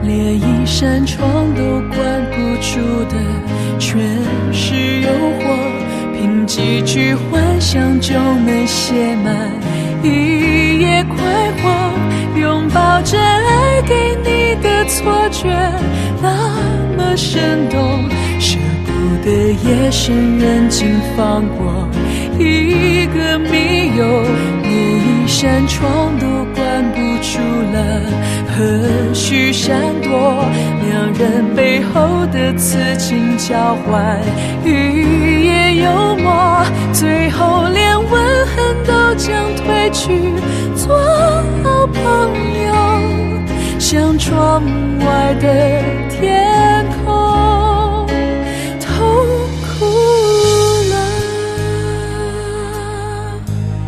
连一扇窗都关不住的全是诱惑，凭几句幻想就能写满一夜快活，拥抱着爱给你的错觉那么生动，舍不得夜深人静放过一个密友，连一扇窗都关不住了，何须闪躲，两人背后的此情交换，语言幽默，最后连吻痕都将褪去，做好朋友，像窗外的天